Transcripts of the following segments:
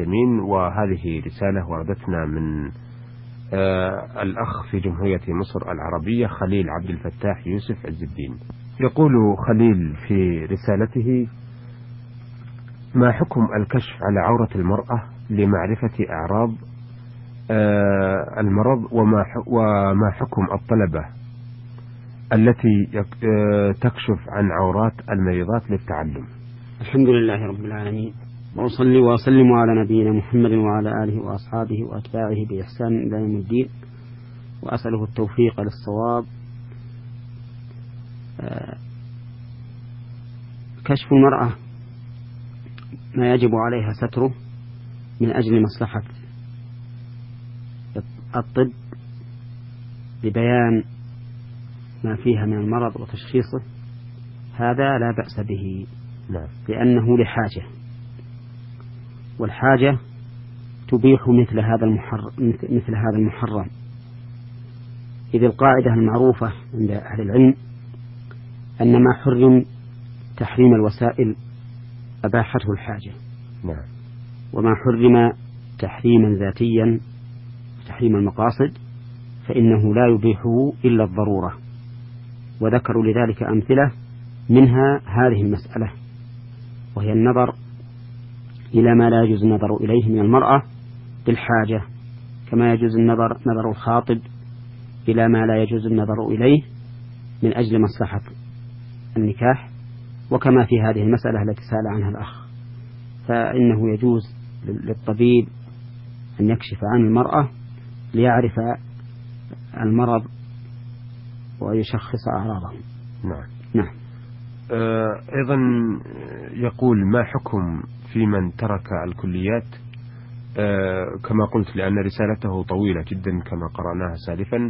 المسلمين. وهذه رسالة وردتنا من الأخ في جمهورية مصر العربية خليل عبد الفتاح يوسف عز الدين. يقول خليل في رسالته: ما حكم الكشف على عورة المرأة لمعرفة أعراض المرض، وما حكم الطلبة التي تكشف عن عورات المريضات للتعلم؟ الحمد لله رب العالمين، وأصلي وأسلم على نبينا محمد وعلى آله وأصحابه وأتباعه بإحسان إلى يوم الدين، وأسأله التوفيق للصواب. كشف المرأة ما يجب عليها ستره من أجل مصلحة الطب لبيان ما فيها من المرض وتشخيصه، هذا لا بأس به، لأنه لحاجة، والحاجة تبيح مثل هذا المحرم. إذ القاعدة المعروفة عند أهل العلم أن ما حرم تحريم الوسائل أباحته الحاجة، وما حرم تحريما ذاتيا تحريم المقاصد فإنه لا يبيحه إلا الضرورة. وذكروا لذلك أمثلة، منها هذه المسألة، وهي النظر إلى ما لا يجوز النظر إليه من المرأة بالحاجة، كما يجوز نظر الخاطب إلى ما لا يجوز النظر إليه من أجل مصلحة النكاح، وكما في هذه المسألة التي سأل عنها الأخ، فإنه يجوز للطبيب أن يكشف عن المرأة ليعرف المرض ويشخص أعراضه. نعم. أيضا يقول: ما حكم في من ترك الكليات؟ كما قلت، لأن رسالته طويلة جدا كما قرأناها سالفا.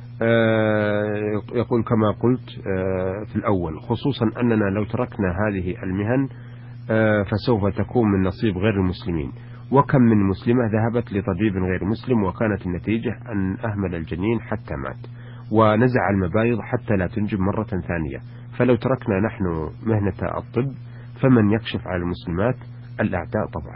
يقول كما قلت في الأول، خصوصا أننا لو تركنا هذه المهن فسوف تكون من نصيب غير المسلمين، وكم من مسلمة ذهبت لطبيب غير مسلم وكانت النتيجة أن أهمل الجنين حتى مات، ونزع المبايض حتى لا تنجب مرة ثانية. فلو تركنا نحن مهنة الطب فمن يكشف على المسلمات؟ الأعداء طبعا.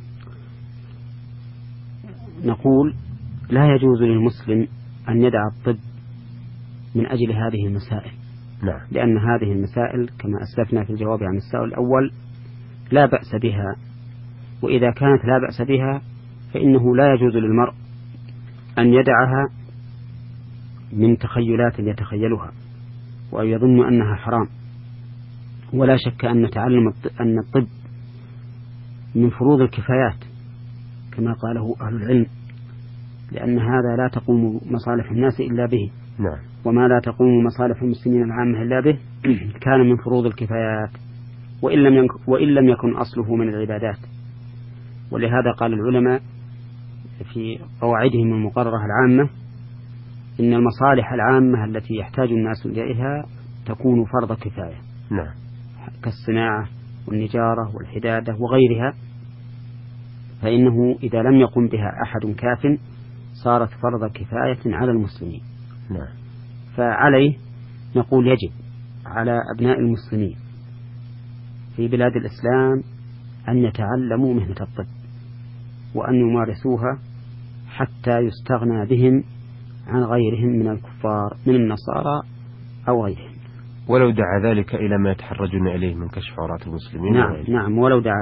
نقول: لا يجوز للمسلم أن يدع الطب من أجل هذه المسائل، لأن هذه المسائل كما أسلفنا في الجواب عن السؤال الأول لا بأس بها، وإذا كانت لا بأس بها فإنه لا يجوز للمرء أن يدعها من تخيلات يتخيلها وأن يظن أنها حرام. ولا شك أن أن الطب من فروض الكفايات كما قاله أهل العلم، لأن هذا لا تقوم مصالح الناس إلا به، وما لا تقوم مصالح المسلمين العامة إلا به كان من فروض الكفايات، وإن لم يكن أصله من العبادات. ولهذا قال العلماء في قواعدهم المقررة العامة: إن المصالح العامة التي يحتاج الناس إليها تكون فرض كفاية، كالصناعة والنجارة والحدادة وغيرها، فإنه إذا لم يقم بها أحد كاف صارت فرض كفاية على المسلمين. فعليه نقول: يجب على أبناء المسلمين في بلاد الإسلام أن يتعلموا مهنة الطب وأن يمارسوها حتى يستغنى بهم عن غيرهم من الكفار من النصارى أو غيرهم، ولو دعا ذلك إلى ما يتحرجون إليه من كشف عورات المسلمين. نعم،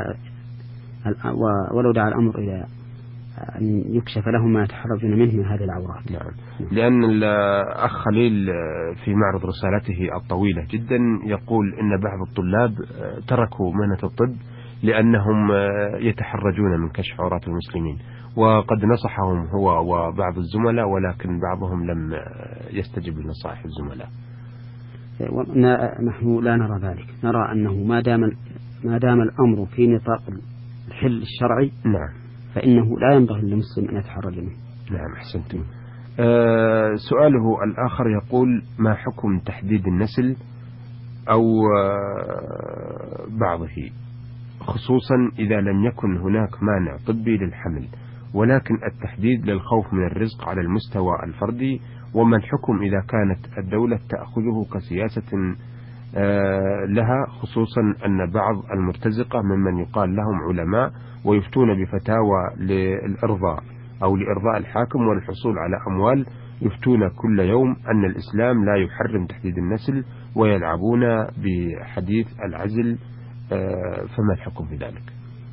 ولو دعا الأمر إلى أن يكشف لهم ما يتحرجون منه من هذه العورات. لأن الأخ خليل في معرض رسالته الطويلة جدا يقول إن بعض الطلاب تركوا مهنة الطب لأنهم يتحرجون من كشف عورات المسلمين، وقد نصحهم هو وبعض الزملاء، ولكن بعضهم لم يستجب لنصائح الزملاء. نحن لا نرى ذلك، نرى أنه ما دام الأمر في نطاق الحل الشرعي فإنه لا ينبغي للمسلم أن يتحرج منه. نعم، أحسنتم. سؤاله الآخر يقول: ما حكم تحديد النسل أو بعضه، خصوصا إذا لم يكن هناك مانع طبي للحمل، ولكن التحديد للخوف من الرزق على المستوى الفردي؟ وما الحكم إذا كانت الدولة تأخذه كسياسة لها، خصوصا أن بعض المرتزقة ممن يقال لهم علماء ويفتون بفتاوى للإرضاء أو لإرضاء الحاكم والحصول على أموال، يفتون كل يوم أن الإسلام لا يحرم تحديد النسل ويلعبون بحديث العزل. فما الحكم في ذلك؟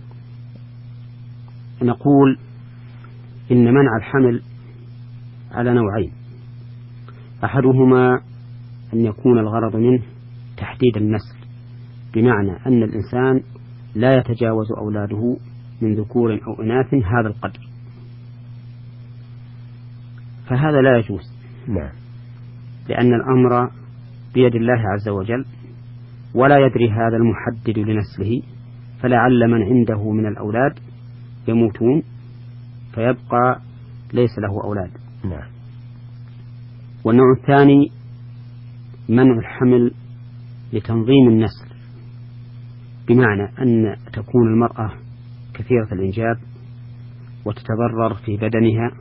نقول إن منع الحمل على نوعين: أحدهما أن يكون الغرض منه تحديد النسل، بمعنى أن الإنسان لا يتجاوز أولاده من ذكور أو إناث هذا القدر، فهذا لا يجوز. نعم. لأن الأمر بيد الله عز وجل، ولا يدري هذا المحدد لنسله، فلعل من عنده من الأولاد يموتون فيبقى ليس له أولاد. نعم. والنوع الثاني منع الحمل لتنظيم النسل، بمعنى أن تكون المرأة كثيرة الإنجاب وتتضرر في بدنها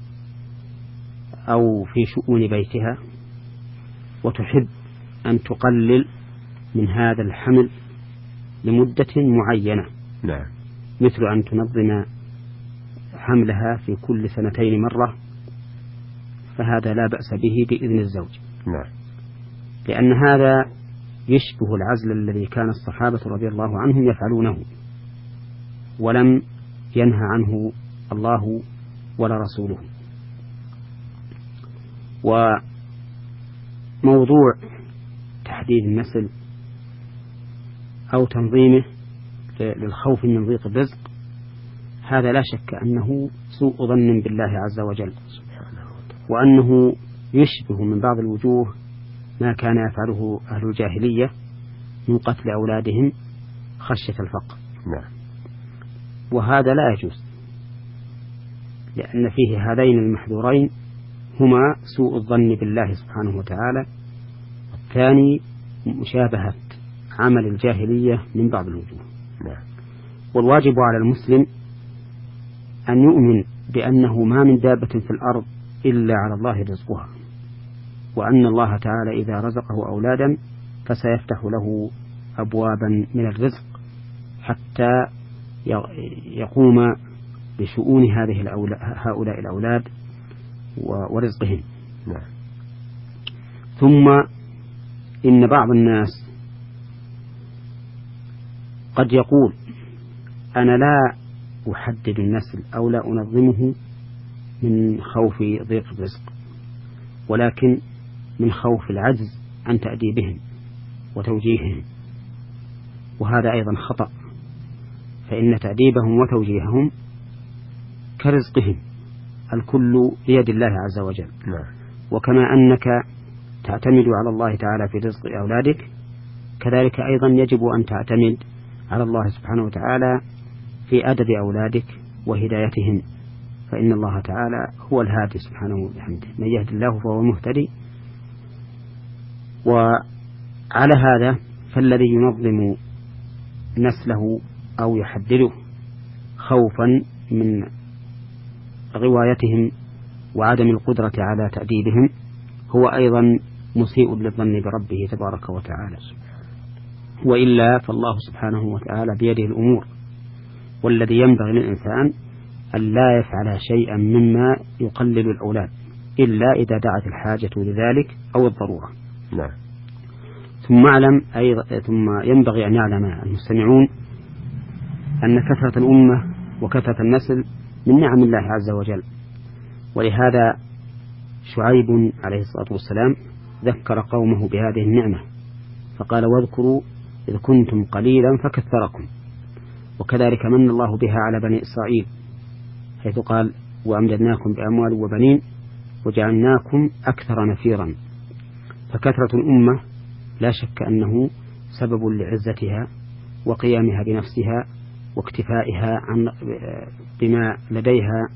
أو في شؤون بيتها، وتحب أن تقلل من هذا الحمل لمدة معينة. نعم. مثل أن تنظم حملها في كل 2 مرة، فهذا لا بأس به بإذن الزوج. نعم. لأن هذا يشبه العزل الذي كان الصحابة رضي الله عنهم يفعلونه، ولم ينهى عنه الله ولا رسوله. وموضوع تحديد النسل أو تنظيمه للخوف من ضيق الرزق، هذا لا شك أنه سوء ظن بالله عز وجل، وأنه يشبه من بعض الوجوه ما كان يفعله أهل الجاهلية من قتل أولادهم خشية الفقر. نعم. وهذا لا يجوز، لأن فيه هذين المحذورين هما سوء الظن بالله سبحانه وتعالى، والثاني مشابهة عمل الجاهلية من بعض الوجوه. نعم. والواجب على المسلم أن يؤمن بأنه ما من دابة في الأرض إلا على الله رزقها، وأن الله تعالى إذا رزقه أولادا فسيفتح له أبوابا من الرزق حتى يقوم بشؤون هؤلاء الأولاد ورزقهم. نعم. ثم إن بعض الناس قد يقول: أنا لا أحدد النسل أو لا أنظمه من خوف ضيق الرزق، ولكن من خوف العجز عن تأديبهم وتوجيههم، وهذا أيضا خطأ، فإن تأديبهم وتوجيههم كرزقهم، الكل بيد الله عز وجل. وكما أنك تعتمد على الله تعالى في رزق أولادك، كذلك أيضا يجب أن تعتمد على الله سبحانه وتعالى في أدب أولادك وهدايتهم، فإن الله تعالى هو الهادي سبحانه وبحمده، من يهد الله فهو مهتدي. وعلى هذا فالذي ينظم نسله أو يحدده خوفا من غوايتهم وعدم القدرة على تأديبهم هو أيضا مسيء للظن بربه تبارك وتعالى، وإلا فالله سبحانه وتعالى بيده الأمور، والذي ينبغي للإنسان أن لا يفعل شيئا مما يقلل الأولاد إلا إذا دعت الحاجة لذلك أو الضرورة. نعم. ثم ينبغي أن يعلم المستمعون أن كثرة الأمة وكثرة النسل من نعم الله عز وجل، ولهذا شعيب عليه الصلاة والسلام ذكر قومه بهذه النعمة فقال: واذكروا إذ كنتم قليلا فكثركم. وكذلك من الله بها على بني إسرائيل، حيث قال: وأمددناكم بأموال وبنين وجعلناكم أكثر نفيرا. فكثرة الأمة لا شك أنه سبب لعزتها وقيامها بنفسها واكتفائها بما لديها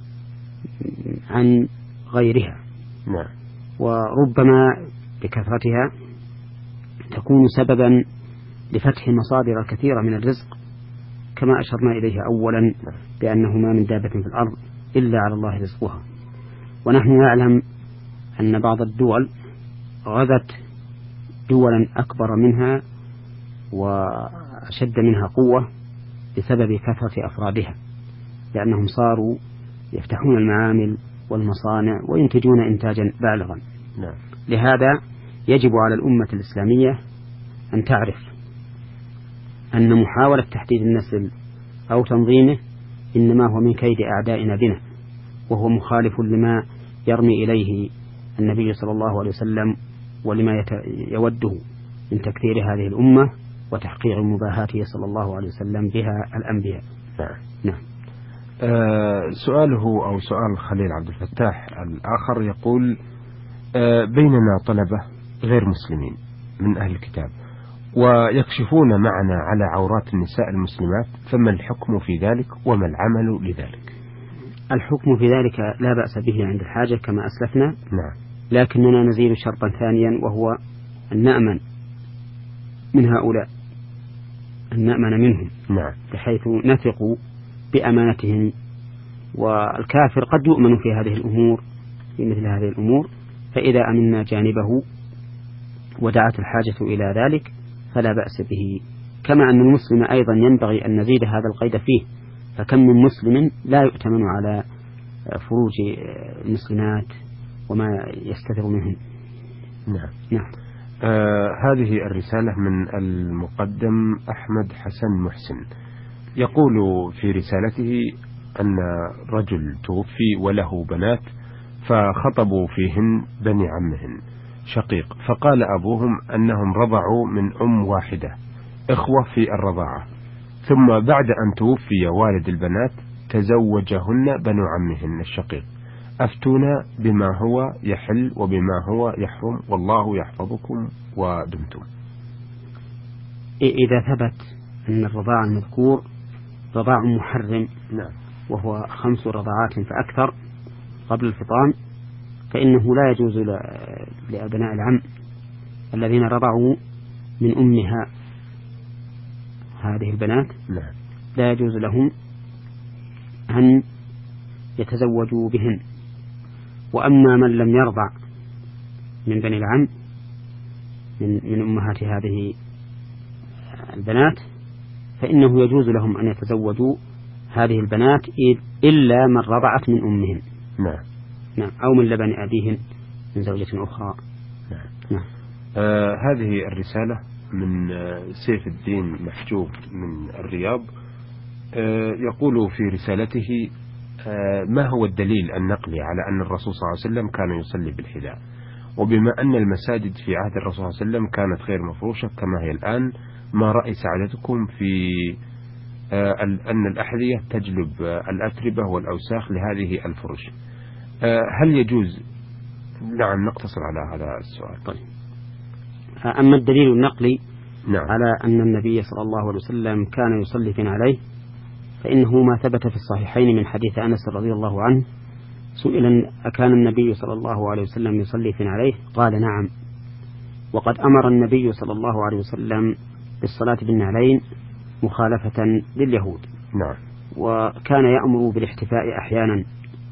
عن غيرها. نعم. وربما بكثرتها تكون سببا لفتح مصادر كثيرة من الرزق، كما أشرنا إليه أولا بأنه ما من دابة في الأرض إلا على الله رزقها. ونحن نعلم أن بعض الدول غذت دولا أكبر منها وأشد منها قوة بسبب كثرة أفرادها، لأنهم صاروا يفتحون المعامل والمصانع وينتجون إنتاجا بالغا. نعم. لهذا يجب على الأمة الإسلامية أن تعرف أن محاولة تحديد النسل أو تنظيمه إنما هو من كيد أعدائنا بنا، وهو مخالف لما يرمي إليه النبي صلى الله عليه وسلم ولما يوده من تكثير هذه الأمة وتحقيق مباهاته صلى الله عليه وسلم بها الأنبياء. نعم. سؤاله أو سؤال خليل عبد الفتاح الآخر يقول: بيننا طلبة غير مسلمين من أهل الكتاب ويكشفون معنا على عورات النساء المسلمات، فما الحكم في ذلك وما العمل لذلك؟ الحكم في ذلك لا بأس به عند الحاجة كما أسلفنا. نعم. لكننا نزيد شرطا ثانيا، وهو أن نأمن من هؤلاء، أن نأمن منهم. نعم. بحيث نثق بأمانتهم، والكافر قد يؤمن في هذه الأمور، في مثل هذه الأمور، فإذا أمنا جانبه ودعت الحاجة إلى ذلك فلا بأس به. كما أن المسلم أيضا ينبغي أن نزيد هذا القيد فيه، فكم من مسلم لا يؤتمن على فروج المسلمات وما يستتر منهم. نعم. هذه الرسالة من المقدم أحمد حسن محسن، يقول في رسالته أن رجل توفي وله بنات فخطبوا فيهن بني عمهن شقيق، فقال أبوهم أنهم رضعوا من أم واحدة إخوة في الرضاعة، ثم بعد أن توفي والد البنات تزوجهن بنو عمهن الشقيق، أفتونا بما هو يحل وبما هو يحرم، والله يحفظكم ودمتم. إذا ثبت أن الرضاع المذكور رضاع محرم، نعم، وهو 5 رضاعات فأكثر قبل الفطام، فإنه لا يجوز لأبناء العم الذين رضعوا من أمها هذه البنات، نعم، لا يجوز لهم أن يتزوجوا بهن. وأما من لم يرضع من بني العم من أمهات هذه البنات فإنه يجوز لهم أن يتزوجوا هذه البنات إلا من رضعت من أمهن. نعم. أو من لبن أبيهن من زوجة أخرى. نعم. هذه الرسالة من سيف الدين محجوب من الرياض، يقول في رسالته: ما هو الدليل النقلي على أن الرسول صلى الله عليه وسلم كان يصلي بالحذاء؟ وبما أن المساجد في عهد الرسول صلى الله عليه وسلم كانت غير مفروشة كما هي الآن، ما رأي سعادتكم في أن الأحذية تجلب الأتربة والأوساخ لهذه الفرش؟ هل يجوز؟ نعم، نقتصر على هذا السؤال. طيب. أما الدليل النقلي نعم. على أن النبي صلى الله عليه وسلم كان يصلي في عليه، فإنه ما ثبت في الصحيحين من حديث أنس رضي الله عنه، سئل: أكان النبي صلى الله عليه وسلم يصلي في عليه؟ قال: نعم. وقد أمر النبي صلى الله عليه وسلم بالصلاة بالنعلين مخالفة لليهود. نعم. وكان يأمر بالاحتفاء أحيانا.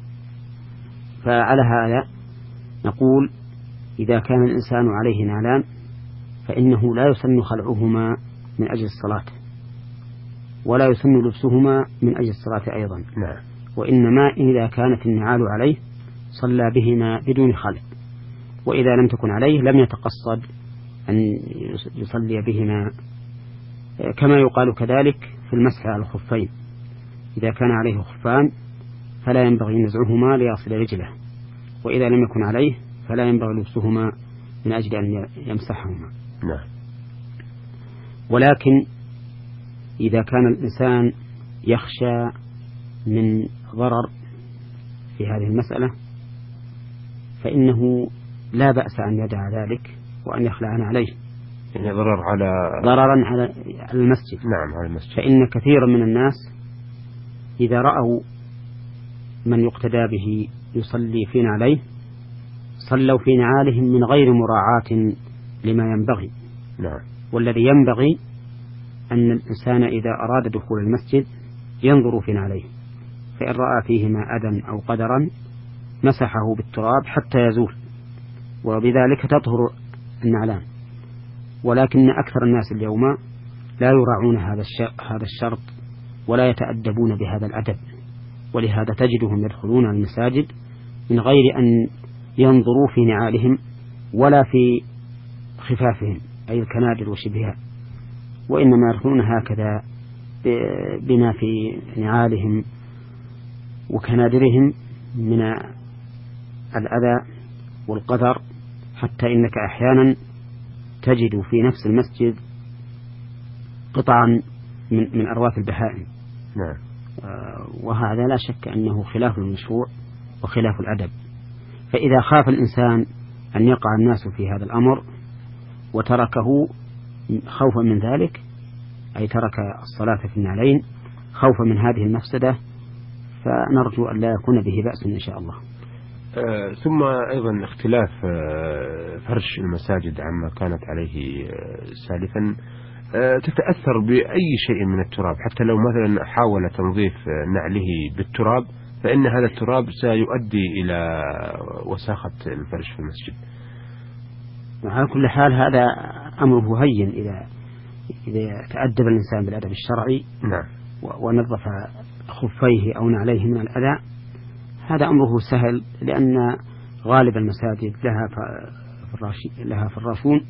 فعلى هذا نقول: إذا كان الإنسان عليه نعلان فإنه لا يسن خلعهما من أجل الصلاة، ولا يسن لبسهما من أجل الصلاة أيضا. نعم. وإنما إذا كانت النعال عليه صلى بهما بدون خلع، وإذا لم تكن عليه لم يتقصد أن يصلي بهما. كما يقال كذلك في المسح على الخفين، إذا كان عليه خفان فلا ينبغي نزعهما ليصل رجله، وإذا لم يكن عليه فلا ينبغي لبسهما من أجل أن يمسحهما. نعم. ولكن إذا كان الإنسان يخشى من ضرر في هذه المسألة فإنه لا بأس أن يدع ذلك وأن يخلعن عليه، يعني ضررا على المسجد. نعم، على المسجد. فإن كثيرا من الناس إذا رأوا من يقتدى به يصلي في نعليه صلوا في نعالهم من غير مراعاة لما ينبغي. نعم. والذي ينبغي أن الإنسان إذا أراد دخول المسجد ينظر في نعليه، فإن رأى فيهما أذى أو قدرا مسحه بالتراب حتى يزول، وبذلك تطهر النعلان. ولكن أكثر الناس اليوم لا يراعون هذا الشرط ولا يتأدبون بهذا الأدب، ولهذا تجدهم يدخلون المساجد من غير أن ينظروا في نعالهم ولا في خفافهم أي الكنادر وشبهها، وإنما يدخلون هكذا بما في نعالهم وكنادرهم من الأذى والقدر، حتى إنك أحيانا تجد في نفس المسجد قطعا من أرواث البهائم. نعم. وهذا لا شك أنه خلاف المشروع وخلاف الأدب. فإذا خاف الإنسان أن يقع الناس في هذا الأمر وتركه خوفا من ذلك، أي ترك الصلاة في النعلين خوفا من هذه المفسدة، فنرجو أن لا يكون به بأس إن شاء الله. ثم أيضا اختلاف فرش المساجد عما كانت عليه سالفا، تتأثر بأي شيء من التراب، حتى لو مثلا حاول تنظيف نعله بالتراب فإن هذا التراب سيؤدي إلى وساخة الفرش في المسجد. على كل حال هذا أمره هين إذا تأدب الإنسان بالأدب الشرعي. نعم. ونظف خفيه أو نعليه من الأذى، هذا أمره سهل، لأن غالب المساجد لها فراشون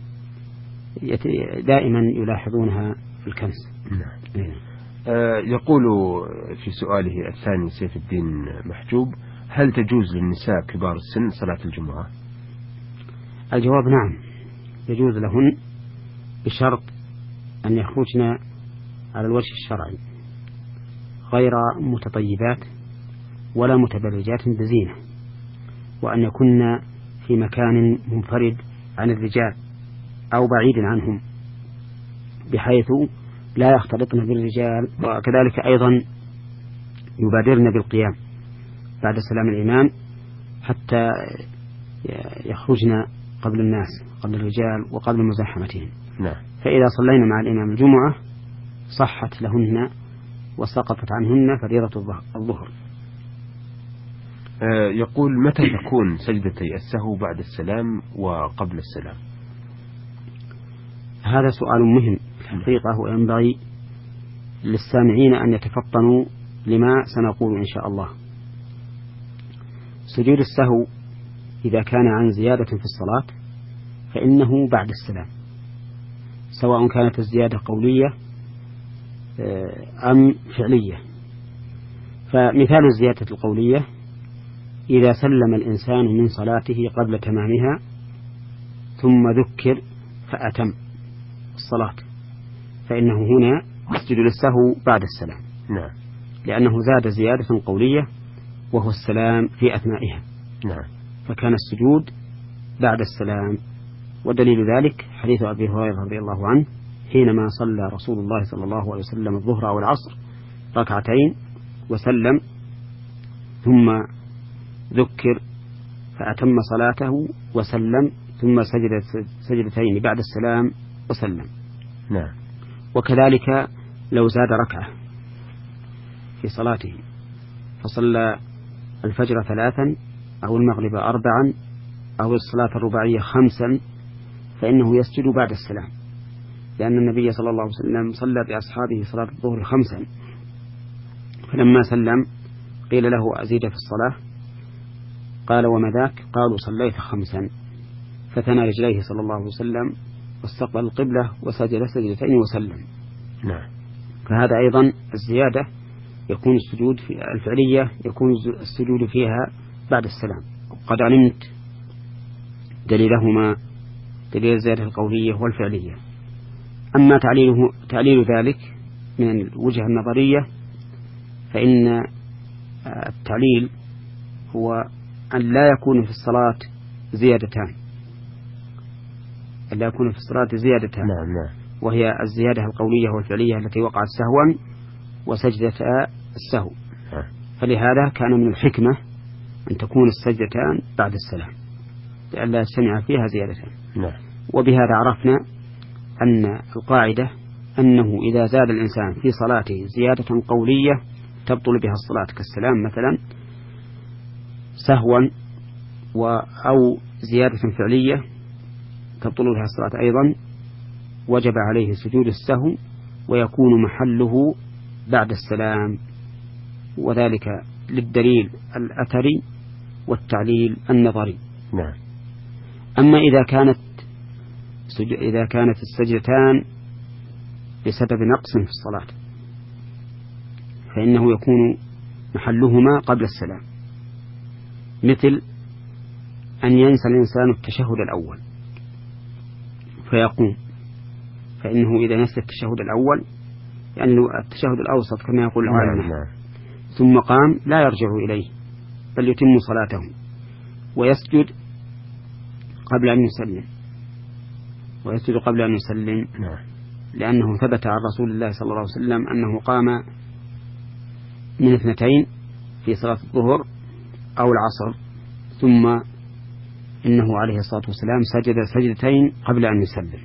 دائما يلاحظونها في الكنس. نعم. يقول في سؤاله الثاني سيف الدين محجوب: هل تجوز للنساء كبار السن صلاة الجمعة؟ الجواب نعم، يجوز لهن بشرط أن يخرجن على الوجه الشرعي غير متطيبات ولا متبرجات بزينة، وأن يكن في مكان منفرد عن الرجال أو بعيد عنهم بحيث لا يختلطن بالرجال، وكذلك أيضا يبادرن بالقيام بعد سلام الإمام حتى يخرجن قبل الناس، قبل الرجال وقبل مزاحمتهم. نعم. فإذا صلينا مع الإمام الجمعة صحت لهن وسقطت عنهن فريضة الظهر. يقول: متى تكون سجدتي السهو بعد السلام وقبل السلام؟ هذا سؤال مهم حقيقة، وينبغي للسامعين أن يتفطنوا لما سنقول إن شاء الله. سجود السهو إذا كان عن زيادة في الصلاة فإنه بعد السلام، سواء كانت الزيادة قولية أم فعلية. فمثال الزيادة القولية: إذا سلم الإنسان من صلاته قبل تمامها ثم ذكر فأتم الصلاة، فإنه هنا يسجد للسهو بعد السلام. نعم. لأنه زاد زيادة قولية وهو السلام في أثنائها. نعم. فكان السجود بعد السلام، ودليل ذلك حديث أبي هريرة رضي الله عنه حينما صلى رسول الله صلى الله عليه وسلم الظهر أو العصر ركعتين وسلم ثم ذكر فأتم صلاته وسلم ثم سجد سجدتين بعد السلام وسلم. نعم. وكذلك لو زاد ركعة في صلاته فصلى الفجر 3 أو المغرب 4 أو الصلاة الرباعية 5 فإنه يسجد بعد السلام، لأن النبي صلى الله عليه وسلم صلى بأصحابه صلاة الظهر 5، فلما سلم قيل له: أزيد في الصلاة؟ قال: وما ذاك؟ قالوا: صليت 5. فثنى رجليه صلى الله عليه وسلم واستقبل القبلة وسجد سجدتين وسلم. نعم. فهذا أيضا الزيادة يكون السجود في الفعلية يكون السجود فيها بعد السلام. قد علمت دليلهما، دليل الزيادة القولية والفعلية. أما تعليل ذلك من الوجهة النظرية فإن التعليل هو أن لا يكون في الصلاة زيادتان، أن لا يكون في الصلاة زيادتان. نعم. وهي الزيادة القولية والفعلية التي وقعت سهوا وسجدتا السهو. فلهذا كان من الحكمة أن تكون السجدتان بعد السلام لئلا يجتمع فيها زيادتان. نعم. وبهذا عرفنا أن القاعدة أنه إذا زاد الإنسان في صلاته زيادة قولية تبطل بها الصلاة كالسلام مثلا سهوا، أو زيادة فعلية تبطل بها الصلاة أيضا وجب عليه سجود السهو ويكون محله بعد السلام، وذلك للدليل الأثري والتعليل النظري. نعم. أما إذا كانت السجدتان بسبب نقص في الصلاة فإنه يكون محلهما قبل السلام، مثل أن ينسى الإنسان التشهد الأول فيقوم، فإنه إذا نسى التشهد الأول يعني التشهد الأوسط كما يقول العلماء ثم قام لا يرجع إليه بل يتم صلاته ويسجد قبل أن يسلم لأنه ثبت عن رسول الله صلى الله عليه وسلم أنه قام من 2 في صلاة الظهر أو العصر ثم إنه عليه الصلاة والسلام سجد سجدتين قبل أن يسلم.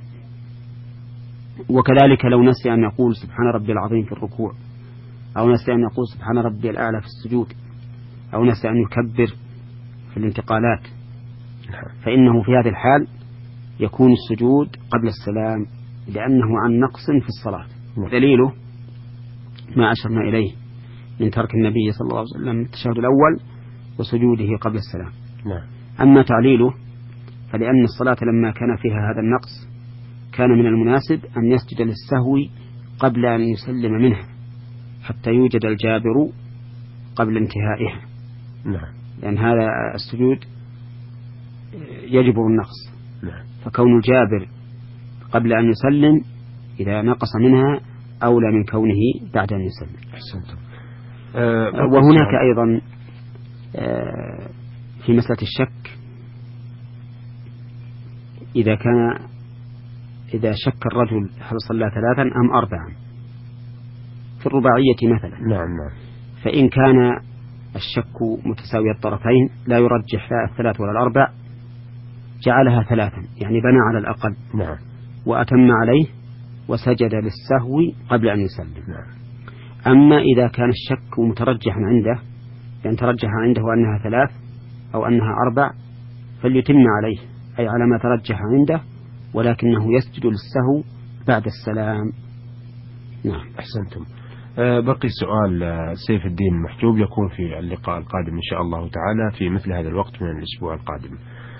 وكذلك لو نسي أن يقول سبحان ربي العظيم في الركوع، أو نسي أن يقول سبحان ربي الأعلى في السجود، أو نسي أن يكبر في الانتقالات، فإنه في هذه الحال يكون السجود قبل السلام لأنه عن نقص في الصلاة. دليله ما أشرنا إليه من ترك النبي صلى الله عليه وسلم التشهد الأول وسجوده قبل السلام. أما تعليله فلأن الصلاة لما كان فيها هذا النقص كان من المناسب أن يسجد للسهو قبل أن يسلم منها حتى يوجد الجابر قبل انتهائها، لأن هذا السجود يجب النقص، فكون الجابر قبل أن يسلم إذا نقص منها أولى من كونه بعد أن يسلم. وهناك أيضا في مسألة الشك إذا شك الرجل هل صلى 3 أم 4 في الرباعية مثلا، فإن كان الشك متساوي الطرفين لا يرجح لا 3 ولا 4 جعلها 3، يعني بنى على الأقل وأتم عليه وسجد للسهو قبل أن يسلم. أما إذا كان الشك مترجحا عنده، يعني ترجح عنده أنها 3 أو أنها 4 فليتم عليه أي على ما ترجح عنده، ولكنه يسجد للسهو بعد السلام. أحسنتم. بقي سؤال سيف الدين المحجوب يكون في اللقاء القادم إن شاء الله تعالى في مثل هذا الوقت من الأسبوع القادم.